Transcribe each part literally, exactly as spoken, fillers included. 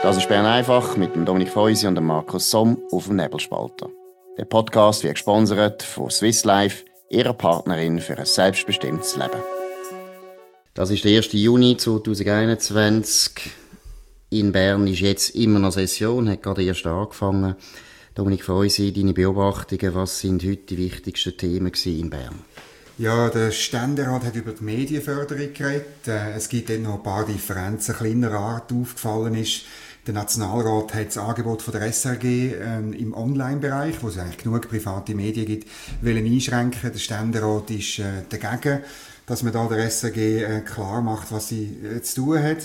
Das ist Bern einfach mit dem Dominik Feusi und dem Markus Somm auf dem Nebelspalter. Der Podcast wird gesponsert von Swiss Life, ihrer Partnerin für ein selbstbestimmtes Leben. Das ist der erste Juni zweitausendeinundzwanzig. In Bern ist jetzt immer noch Session, hat gerade erst angefangen. Dominik Feusi, deine Beobachtungen, was sind heute die wichtigsten Themen in Bern? Ja, der Ständerat hat über die Medienförderung geredet. Es gibt dann noch ein paar Differenzen kleiner Art. Aufgefallen ist, der Nationalrat hat das Angebot von der S R G ähm, im Online-Bereich, wo es eigentlich genug private Medien gibt, wollen einschränken. Der Ständerat ist äh, dagegen, dass man da der S R G äh, klar macht, was sie äh, zu tun hat.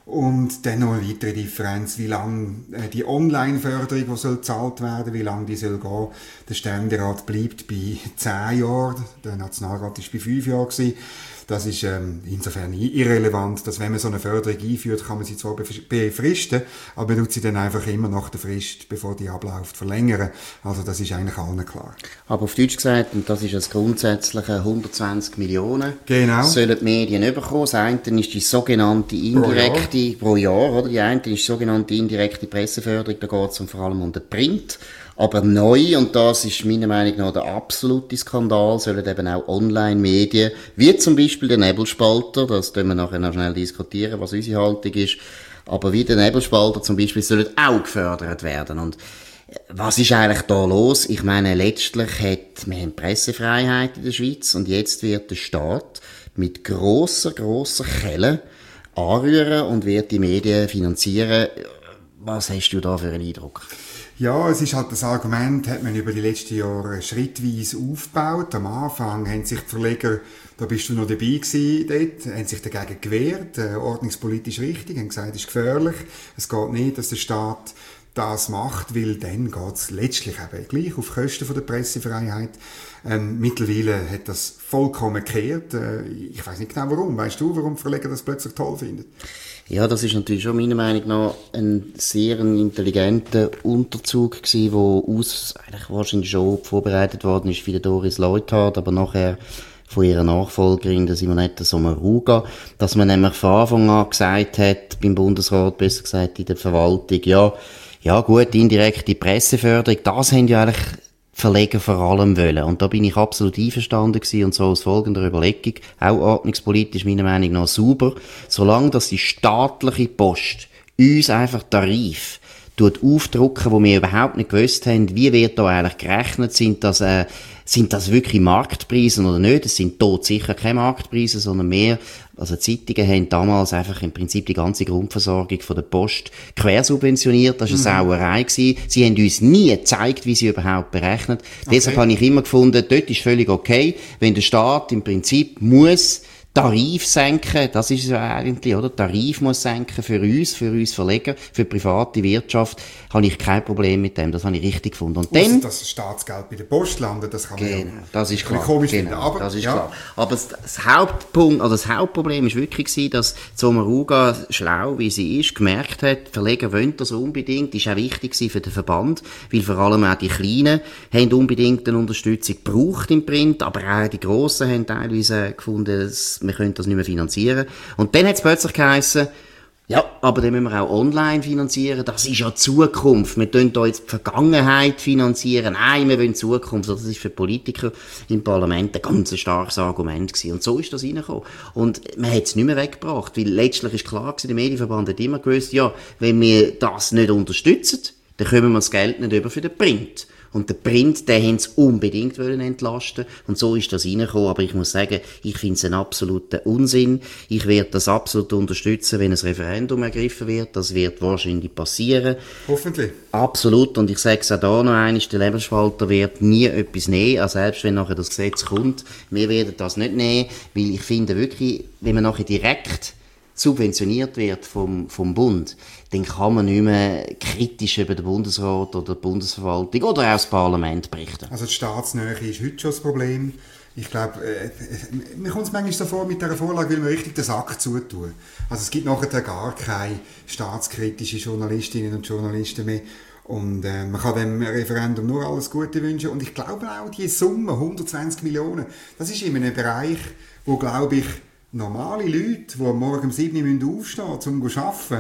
Und dann noch eine weitere Differenz, wie lange äh, die Online-Förderung, die soll gezahlt werden, wie lange die soll gehen. Der Ständerat bleibt bei zehn Jahren, der Nationalrat war bei fünf Jahren gewesen. Das ist ähm, insofern irrelevant, dass wenn man so eine Förderung einführt, kann man sie zwar befristen, aber man tut sie dann einfach immer nach der Frist, bevor die abläuft, verlängern. Also das ist eigentlich allen klar. Aber auf Deutsch gesagt, und das ist das grundsätzliche hundertzwanzig Millionen, genau, sollen die Medien bekommen. Das eine ist die sogenannte indirekte, pro Jahr, pro Jahr oder? Die eine ist die sogenannte indirekte Presseförderung, da geht es vor allem um den Print. Aber neu, und das ist meiner Meinung nach der absolute Skandal, sollen eben auch Online-Medien, wie zum Beispiel der Nebelspalter, das können wir nachher noch schnell diskutieren, was unsere Haltung ist, aber wie der Nebelspalter zum Beispiel, sollen auch gefördert werden. Und was ist eigentlich da los? Ich meine, letztlich hat, wir haben Pressefreiheit in der Schweiz und jetzt wird der Staat mit grosser, grosser Kelle anrühren und wird die Medien finanzieren. Was hast du da für einen Eindruck? Ja, es ist halt das Argument, hat man über die letzten Jahre schrittweise aufgebaut. Am Anfang haben sich die Verleger, da bist du noch dabei gewesen, dort, haben sich dagegen gewehrt, äh, ordnungspolitisch richtig, haben gesagt, es ist gefährlich, es geht nicht, dass der Staat das macht, weil dann geht es letztlich eben gleich auf Kosten von der Pressefreiheit. Ähm, mittlerweile hat das vollkommen gekehrt. Äh, ich weiß nicht genau warum. Weißt du, warum die Verleger das plötzlich toll finden? Ja, das ist natürlich schon meiner Meinung nach ein sehr intelligenter Unterzug gewesen, der aus, eigentlich wahrscheinlich schon vorbereitet worden ist für die Doris Leuthard, aber nachher von ihrer Nachfolgerin, der Simonetta Sommaruga, dass man nämlich von Anfang an gesagt hat, beim Bundesrat, besser gesagt in der Verwaltung, ja, ja gut, indirekte Presseförderung, das haben ja eigentlich Verleger vor allem wollen. Und da bin ich absolut einverstanden gewesen und so aus folgender Überlegung, auch ordnungspolitisch meiner Meinung nach sauber, solange dass die staatliche Post uns einfach Tarif tut aufdrucken, wo wir überhaupt nicht gewusst haben, wie wird da eigentlich gerechnet, sind das, äh, sind das wirklich Marktpreise oder nicht? Es sind dort sicher keine Marktpreise, sondern mehr, also die Zeitungen haben damals einfach im Prinzip die ganze Grundversorgung von der Post quersubventioniert, das war eine mhm. Sauerei gewesen. Sie haben uns nie gezeigt, wie sie überhaupt berechnet. Okay. Deshalb habe ich immer gefunden, dort ist völlig okay, wenn der Staat im Prinzip muss Tarif senken, das ist es ja eigentlich, oder? Tarif muss senken für uns, für uns Verleger, für die private Wirtschaft, habe ich kein Problem mit dem, das habe ich richtig gefunden. Und dann, dass das Staatsgeld bei der Post landet, das kann man genau, ja das ist klar. Komisch genau, finden, aber, das ist ja. klar. Aber das, das Hauptpunkt, oder das Hauptproblem ist wirklich gewesen, dass Sommaruga, schlau wie sie ist, gemerkt hat, Verleger wollen das unbedingt, das ist auch wichtig gewesen für den Verband, weil vor allem auch die Kleinen haben unbedingt eine Unterstützung gebraucht im Print, aber auch die Grossen haben teilweise gefunden, wir können das nicht mehr finanzieren. Und dann hat es plötzlich geheissen, ja, aber dann müssen wir auch online finanzieren. Das ist ja Zukunft. Wir tun da jetzt die Vergangenheit finanzieren. Nein, wir wollen Zukunft. Das ist für Politiker im Parlament ein ganz starkes Argument gewesen. Und so ist das reingekommen. Und man hat es nicht mehr weggebracht, weil letztlich ist klar gewesen, der Medienverband hat immer gewusst, ja, wenn wir das nicht unterstützen, dann können wir das Geld nicht über für den Print. Und der Print, den haben sie unbedingt wollen entlasten. Und so ist das reingekommen. Aber ich muss sagen, ich finde es einen absoluten Unsinn. Ich werde das absolut unterstützen, wenn ein Referendum ergriffen wird. Das wird wahrscheinlich passieren. Hoffentlich. Absolut. Und ich sage es auch da noch einmal, der Nebelspalter wird nie etwas nehmen. Also selbst wenn nachher das Gesetz kommt, wir werden das nicht nehmen. Weil ich finde wirklich, wenn man nachher direkt subventioniert wird vom, vom Bund, dann kann man nicht mehr kritisch über den Bundesrat oder die Bundesverwaltung oder auch das Parlament berichten. Also die Staatsnähe ist heute schon das Problem. Ich glaube, äh, mir kommt es manchmal so vor, mit dieser Vorlage will man richtig den Sack zutun. Also es gibt nachher gar keine staatskritische Journalistinnen und Journalisten mehr. Und äh, man kann dem Referendum nur alles Gute wünschen. Und ich glaube auch, die Summe, hundertzwanzig Millionen, das ist in einem Bereich, wo, glaube ich, normale Leute, die morgen um sieben Uhr aufstehen müssen, um zu arbeiten,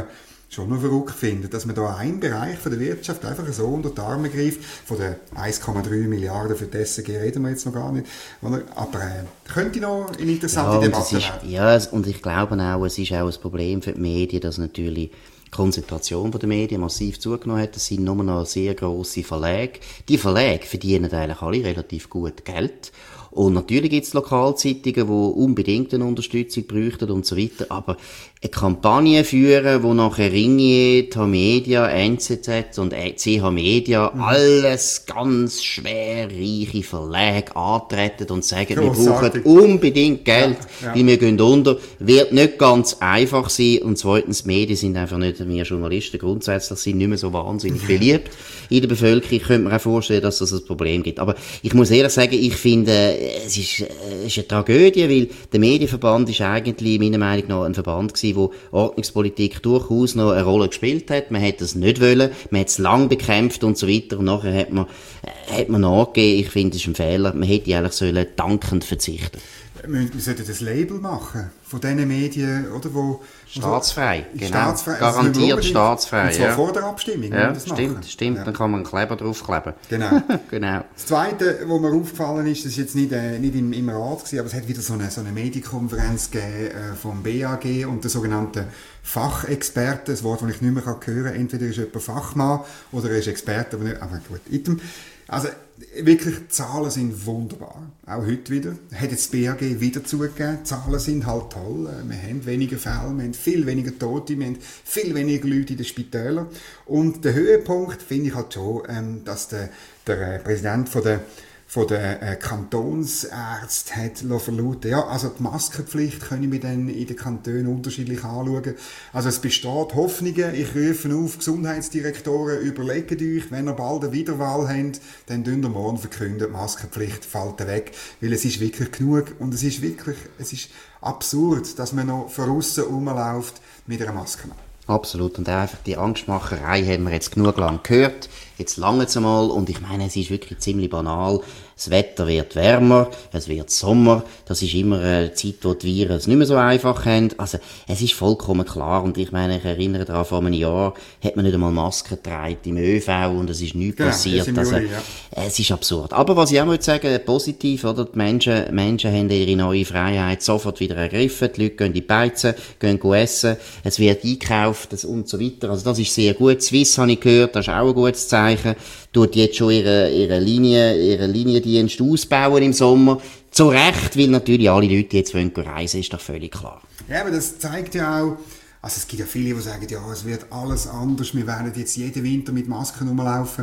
schon noch verrückt finde, dass man da einen Bereich von der Wirtschaft einfach so unter die Arme greift. Von den eins Komma drei Milliarden für die S R G reden wir jetzt noch gar nicht. Aber äh, könnte noch eine interessante ja, Debatte ist, werden. Ja, und ich glaube auch, es ist auch ein Problem für die Medien, dass natürlich die Konzentration der Medien massiv zugenommen hat. Es sind nur noch sehr grosse Verlage. Die Verlage verdienen eigentlich alle relativ gut Geld. Und natürlich gibt es Lokalzeitungen, die unbedingt eine Unterstützung bräuchten und so weiter. Aber eine Kampagne führen, wo nachher Ringier, Tamedia, N Z Z und C H Media mhm. alles ganz schwer reiche Verlage antreten und sagen, Grossartig. Wir brauchen unbedingt Geld, ja, ja. weil wir gehen unter, wird nicht ganz einfach sein. Und zweitens, Medien sind einfach nicht, wir Journalisten grundsätzlich sind nicht mehr so wahnsinnig beliebt in der Bevölkerung. Ich könnte mir auch vorstellen, dass das ein Problem gibt. Aber ich muss ehrlich sagen, ich finde, es ist, es ist eine Tragödie, weil der Medienverband ist eigentlich meiner Meinung nach ein Verband gewesen, wo Ordnungspolitik durchaus noch eine Rolle gespielt hat. Man hätte es nicht wollen, man hat es lang bekämpft und so weiter und nachher hat man, äh, hat man nachgegeben. Ich finde, es ist ein Fehler. Man hätte eigentlich sollen dankend verzichten. Wir sollten das Label machen von diesen Medien, oder, wo... Staatsfrei, wo, genau. Staatsfrei, Garantiert also staatsfrei. Und zwar ja. vor der Abstimmung. Ja, das stimmt, machen. stimmt. Ja. Dann kann man einen Kleber draufkleben. Genau. genau. Das Zweite, was mir aufgefallen ist, das ist jetzt nicht, äh, nicht im, im Rat gewesen, aber es hat wieder so eine, so eine Medienkonferenz gegeben äh, vom B A G und der sogenannten Fachexperten, das Wort, das ich nicht mehr hören kann. Entweder ist jemand Fachmann oder er ist Experte, aber nicht, aber gut, item. Also, wirklich, die Zahlen sind wunderbar. Auch heute wieder. Hat jetzt das B A G wieder zugegeben. Die Zahlen sind halt toll. Wir haben weniger Fälle, wir haben viel weniger Tote, wir haben viel weniger Leute in den Spitälern. Und der Höhepunkt finde ich halt schon, ähm, dass der, der äh, Präsident von der von der äh, Kantonsärzte hat verlauten, ja, also die Maskenpflicht können wir dann in den Kantonen unterschiedlich anschauen. Also es besteht Hoffnungen. Ich rufe auf, Gesundheitsdirektoren, überlegt euch, wenn ihr bald eine Wiederwahl habt, dann dünnt ihr morgen verkünden, die Maskenpflicht fällt weg, weil es ist wirklich genug und es ist wirklich, es ist absurd, dass man noch von aussen rumläuft mit einer Maske. Absolut. Und einfach die Angstmacherei haben wir jetzt genug lang gehört. Jetzt lange es einmal. Und ich meine, es ist wirklich ziemlich banal. Das Wetter wird wärmer, es wird Sommer. Das ist immer eine Zeit, wo die Viren es nicht mehr so einfach haben. Also, es ist vollkommen klar. Und ich meine, ich erinnere daran, vor einem Jahr hat man nicht einmal Masken getragen im ÖV und es ist nichts genau, passiert. Also, Juli, ja. Es ist absurd. Aber was ich auch würde sagen, positiv, oder? Die Menschen, Menschen haben ihre neue Freiheit sofort wieder ergriffen. Die Leute gehen in die Beizen, gehen essen. Es wird einkauft und so weiter. Also, das ist sehr gut. Swiss habe ich gehört, das ist auch ein gutes Zeichen. Tut jetzt schon ihre, ihre Linie, ihre Liniendienst ausbauen im Sommer. Zu Recht, weil natürlich alle Leute jetzt wollen reisen, ist doch völlig klar. Ja, aber das zeigt ja auch, also es gibt ja viele, die sagen, ja, es wird alles anders, wir werden jetzt jeden Winter mit Masken rumlaufen.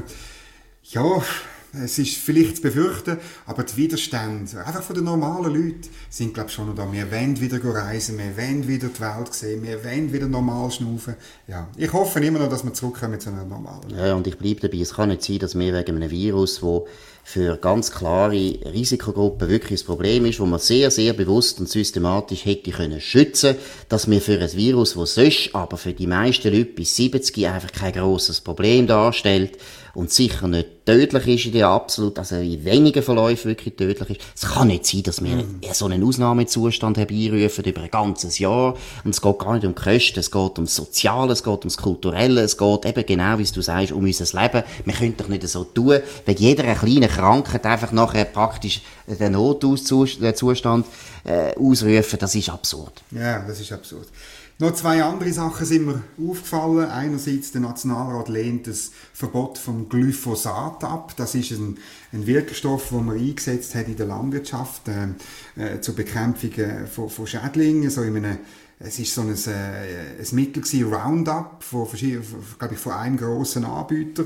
Ja, es ist vielleicht zu befürchten, aber die Widerstände, einfach von den normalen Leuten, sind, glaube ich, schon noch da. Wir wollen wieder reisen, wir wollen wieder die Welt sehen, wir wollen wieder normal schnaufen. Ja, ich hoffe immer noch, dass wir zurückkommen zu einer normalen Welt. Ja, und ich bleibe dabei. Es kann nicht sein, dass wir wegen einem Virus, wo für ganz klare Risikogruppen wirklich das Problem ist, wo man sehr, sehr bewusst und systematisch hätte können schützen, dass wir für ein Virus, das sonst aber für die meisten Leute bis siebzig einfach kein grosses Problem darstellt und sicher nicht tödlich ist in der absolut, also in wenigen Verläufen wirklich tödlich ist. Es kann nicht sein, dass wir mm. so einen Ausnahmezustand herbeirufen über ein ganzes Jahr. Und es geht gar nicht um die Kosten, es geht um das Soziale, es geht um das Kulturelle, es geht eben genau, wie du sagst, um unser Leben. Wir können doch nicht so tun, wenn jeder kleine Krankheit einfach nachher praktisch den Notauszustand äh, ausrufen. Das ist absurd. Ja, das ist absurd. Noch zwei andere Sachen sind mir aufgefallen. Einerseits, der Nationalrat lehnt das Verbot vom Glyphosat ab. Das ist ein, ein Wirkstoff, den man eingesetzt hat in der Landwirtschaft äh, zur Bekämpfung äh, von, von Schädlingen. So in einem, es ist so ein, äh, ein Mittel gewesen, Roundup, von, glaube ich, von einem grossen Anbieter.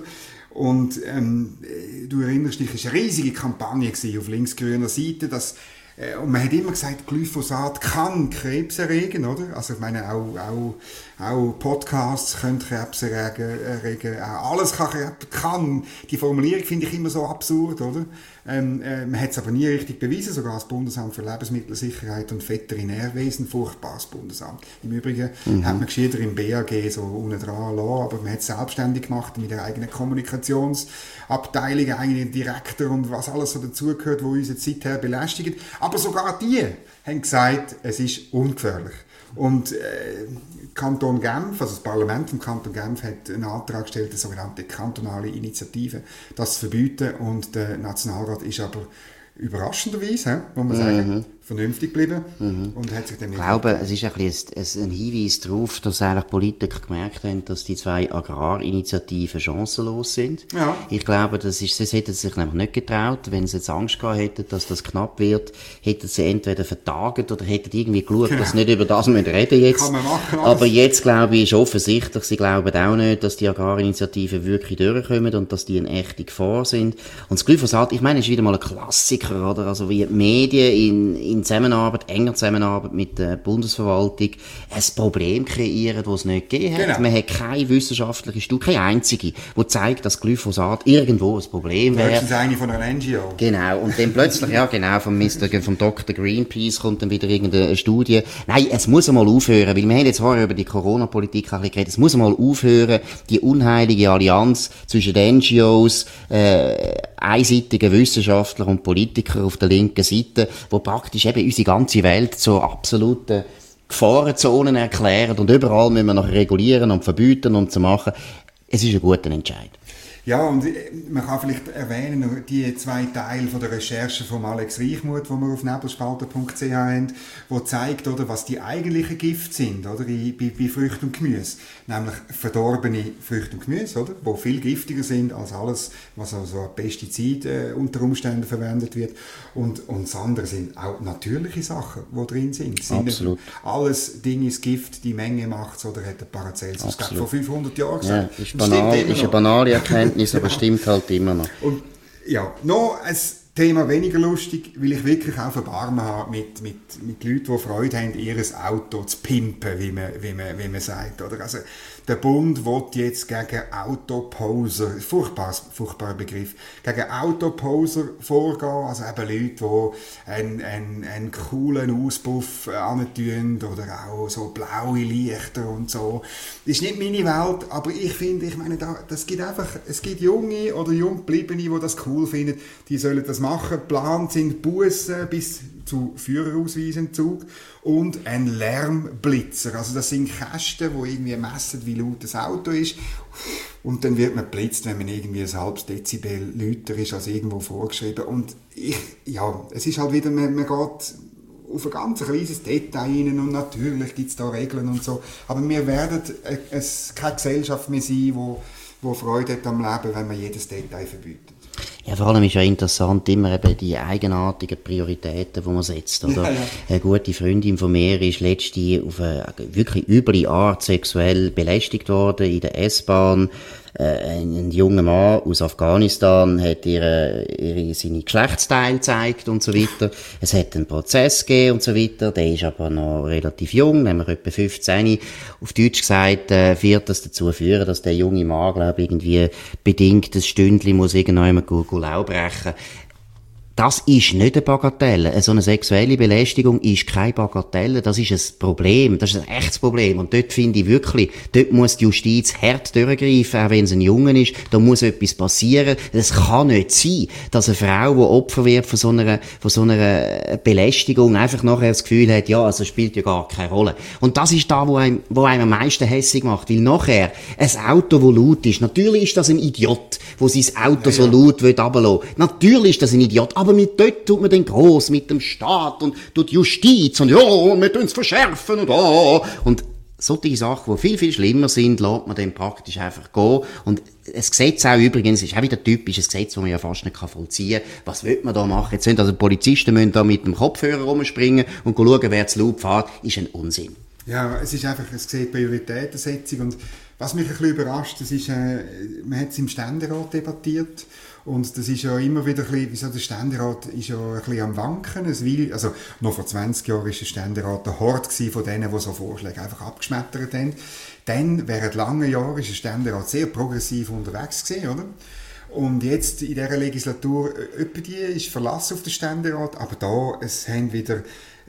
Und ähm, du erinnerst dich, es war eine riesige Kampagne auf linksgrüner Seite, dass und man hat immer gesagt, Glyphosat kann Krebs erregen, oder? Also ich meine, auch, auch, auch Podcasts können Krebs erregen, erregen, auch alles kann Krebs, kann. Die Formulierung finde ich immer so absurd, oder? Ähm, äh, man hat es aber nie richtig bewiesen, sogar das Bundesamt für Lebensmittelsicherheit und Veterinärwesen, furchtbares Bundesamt. Im Übrigen mhm. hat man gescheiter im B A G so unten dran lassen, aber man hat es selbstständig gemacht mit der eigenen Kommunikationsabteilung, eigenen Direktor und was alles so dazugehört, wo uns jetzt seither belästigt. Aber sogar die haben gesagt, es ist ungefährlich. Und äh, Kanton Genf, also das Parlament vom Kanton Genf, hat einen Antrag gestellt, eine sogenannte kantonale Initiative, das zu verbieten. Und der Nationalrat ist aber überraschenderweise, muss man sagen, mhm. vernünftig geblieben mhm. und hat sich dem Ich glaube, es ist ein, bisschen ein Hinweis darauf, dass eigentlich Politiker gemerkt haben, dass die zwei Agrarinitiativen chancenlos sind. Ja. Ich glaube, das ist, das hätten sie sich nämlich nicht getraut. Wenn sie jetzt Angst gehabt hätten, dass das knapp wird, hätten sie entweder vertagt oder hätten irgendwie geschaut, genau. dass sie nicht über das reden müssen jetzt. Kann man machen, aber jetzt, glaube ich, ist offensichtlich, sie glauben auch nicht, dass die Agrarinitiativen wirklich durchkommen und dass die eine echte Gefahr sind. Und das Glyphosat, ich meine, ist wieder mal ein Klassiker, oder? Also wie die Medien in, in Zusammenarbeit, enger Zusammenarbeit mit der Bundesverwaltung ein Problem kreieren, das es nicht gegeben hat. Genau. Man hat keine wissenschaftliche Studie, keine einzige, die zeigt, dass Glyphosat irgendwo ein Problem wäre. Das ist eine von einer N G O. Genau. Und dann plötzlich, ja genau, vom Mister vom Doktor Greenpeace kommt dann wieder irgendeine Studie. Nein, es muss einmal aufhören, weil wir haben jetzt vorher über die Corona-Politik ein bisschen geredet. Es muss einmal aufhören, die unheilige Allianz zwischen den N G Os, äh, einseitigen Wissenschaftlern und Politikern auf der linken Seite, wo praktisch eben unsere ganze Welt zur absoluten Gefahrenzonen erklären und überall müssen wir noch regulieren und verbieten und zu machen. Es ist ein guter Entscheid. Ja, und man kann vielleicht erwähnen, die zwei Teile von der Recherche von Alex Reichmuth, die wir auf nebelspalter punkt c h haben, die zeigt, oder, was die eigentlichen Gifte sind, oder, bei, bei Früchten und Gemüse. Nämlich verdorbene Früchte und Gemüse, oder, die viel giftiger sind als alles, was also an Pestizid äh, unter Umständen verwendet wird. Und, und das andere sind auch natürliche Sachen, die drin sind. sind Absolut. Alles Dinge ist Gift, die Menge macht, oder hat der Paracelsus vor fünfhundert Jahren gesagt. Ja, ist, banal, ist eine banale Erkenntnis, aber stimmt halt immer noch. Und ja, noch ein Thema weniger lustig, weil ich wirklich auch Erbarmen habe mit, mit, mit Leuten, die Freude haben, ihr Auto zu pimpen, wie man, wie man, wie man sagt. Oder? Also, der Bund will jetzt gegen Autoposer, furchtbar, furchtbarer Begriff, gegen Autoposer vorgehen, also eben Leute, die einen, einen, einen coolen Auspuff antun oder auch so blaue Lichter und so. Das ist nicht meine Welt, aber ich finde, ich meine, da, das gibt einfach, es gibt Junge oder Junggebliebene, die das cool finden, die sollen das machen. Geplant sind Bussen bis zu Führerausweisentzug und ein Lärmblitzer. Also das sind Kästen, die irgendwie messen, wie laut das Auto ist. Und dann wird man blitzt, wenn man irgendwie ein halbes Dezibel lauter ist als irgendwo vorgeschrieben. Und ich, ja, es ist halt wieder, man, man geht auf ein ganz kleines Detail rein und natürlich gibt es da Regeln und so. Aber wir werden es keine Gesellschaft mehr sein, wo, wo Freude hat am Leben, wenn man jedes Detail verbietet. Ja, vor allem ist ja interessant immer eben die eigenartigen Prioritäten, die man setzt, oder? Ja, ja. Eine gute Freundin von mir ist letztens auf eine wirklich üble Art sexuell belästigt worden in der S-Bahn. Ein, ein junger Mann aus Afghanistan hat ihre, ihre, seine Geschlechtsteile gezeigt und so weiter. Es hat einen Prozess gegeben und so weiter. Der ist aber noch relativ jung, nämlich etwa fünfzehn. Auf Deutsch gesagt, äh, wird das dazu führen, dass der junge Mann, glaube ich, irgendwie bedingt ein Stündchen muss irgendjemand Lau brechen. Das ist nicht eine Bagatelle. So eine sexuelle Belästigung ist keine Bagatelle. Das ist ein Problem. Das ist ein echtes Problem. Und dort finde ich wirklich, dort muss die Justiz hart durchgreifen, auch wenn es ein Junge ist. Da muss etwas passieren. Es kann nicht sein, dass eine Frau, die Opfer wird von so einer, von so einer Belästigung, einfach nachher das Gefühl hat, ja, also spielt ja gar keine Rolle. Und das ist da, wo einem, wo einem am meisten hässig macht. Weil nachher, ein Auto, das laut ist, natürlich ist das ein Idiot, der sein Auto ja, so ja. laut runterlassen will. Natürlich ist das ein Idiot. Aber mit dort tut man den gross mit dem Staat und tut Justiz und ja, wir tun es verschärfen und ah. Und solche Sachen, die viel, viel schlimmer sind, lässt man dann praktisch einfach gehen. Und ein Gesetz auch übrigens ist auch wieder typisch, ein Gesetz, das man ja fast nicht vollziehen kann. Was will man da machen? Jetzt sind also Polizisten müssen da mit dem Kopfhörer rumspringen und schauen, wer zu laut fährt, ist ein Unsinn. Ja, es ist einfach, es sieht Prioritätensetzung und was mich ein bisschen überrascht, das ist, äh, man hat es im Ständerat debattiert und das ist ja immer wieder ein bisschen, wieso der Ständerat ist ja ein bisschen am Wanken, es will, also noch vor zwanzig Jahren war der Ständerat der Hort von denen, die so Vorschläge einfach abgeschmettert haben. Dann, während langen Jahren, ist der Ständerat sehr progressiv unterwegs gewesen, oder? Und jetzt, in dieser Legislatur, etwa die ist verlassen auf den Ständerat, aber da, es haben wieder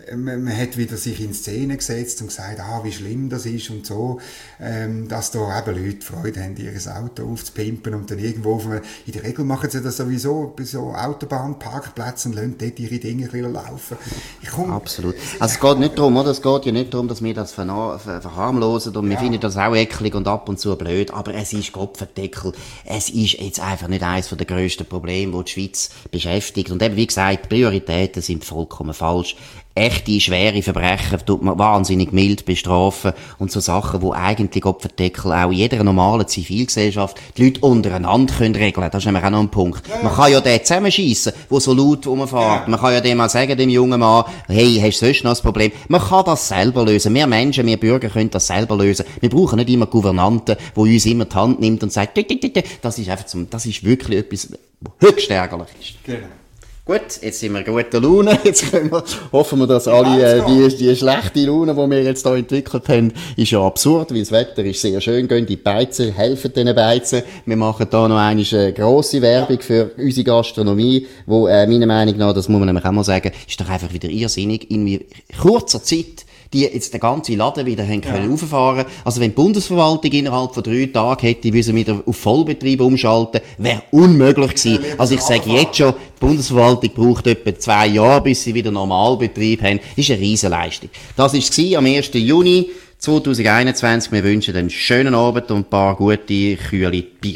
man, man hat wieder sich in Szene gesetzt und gesagt, ah, wie schlimm das ist und so, ähm, dass da eben Leute Freude haben, ihr Auto aufzupimpen und dann irgendwo auf einem, in der Regel machen sie das sowieso bei so Autobahnparkplätzen und lassen dort ihre Dinge ein bisschen laufen. Ich komm, Absolut. Also es geht nicht darum, oder? Es geht ja nicht darum, dass wir das verna- ver- verharmlosen und wir Ja. finden das auch eklig und ab und zu blöd, aber es ist Kopfendeckel. Es ist jetzt einfach nicht eines der grössten Probleme, die die Schweiz beschäftigt. Und eben, wie gesagt, die Prioritäten sind vollkommen falsch. Echte, schwere Verbrechen tut man wahnsinnig mild bestrafen und so Sachen, wo eigentlich Opferdeckel auch in jeder normalen Zivilgesellschaft die Leute untereinander können regeln. Das ist nämlich auch noch ein Punkt. Ja. Man kann ja den zusammenschiessen, der so laut rumfährt. Ja. Man kann ja dem mal sagen, dem jungen Mann, hey, hast du sonst noch ein Problem? Man kann das selber lösen. Wir Menschen, wir Bürger können das selber lösen. Wir brauchen nicht immer Gouvernanten, die uns immer die Hand nimmt und sagt, das ist einfach zum, das ist wirklich etwas, höchst ärgerlich ist. Genau. Gut, jetzt sind wir guter Laune. Jetzt können wir, hoffen wir, dass alle, äh, die, die schlechte Laune, die wir jetzt hier entwickelt haben, ist ja absurd, weil das Wetter ist sehr schön. Gehen die Beizen, helfen diesen Beizen. Wir machen da noch eine äh, grosse Werbung für unsere Gastronomie, wo, äh, meiner Meinung nach, das muss man nämlich auch mal sagen, ist doch einfach wieder irrsinnig, in kurzer Zeit, die jetzt den ganzen Laden wieder haben können ja. auffahren. Also wenn die Bundesverwaltung innerhalb von drei Tagen hätte, müssen wieder auf Vollbetrieb umschalten, wäre unmöglich gewesen. Ja, also ich sage jetzt schon, die Bundesverwaltung braucht etwa zwei Jahre, bis sie wieder Normalbetrieb haben. Das ist eine Riesenleistung. Das war es am ersten Juni zweitausendeinundzwanzig. Wir wünschen einen schönen Abend und ein paar gute, kühle Bier.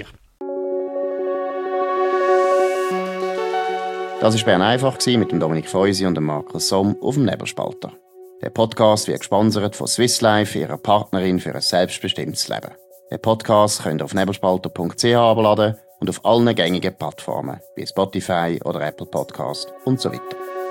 Das war Bern einfach mit dem Dominik Feusi und dem Markus Somm auf dem Nebelspalter. Der Podcast wird gesponsert von Swiss Life, ihrer Partnerin für ein selbstbestimmtes Leben. Den Podcast könnt ihr auf nebelspalter punkt c h abladen und auf allen gängigen Plattformen wie Spotify oder Apple Podcast und so weiter.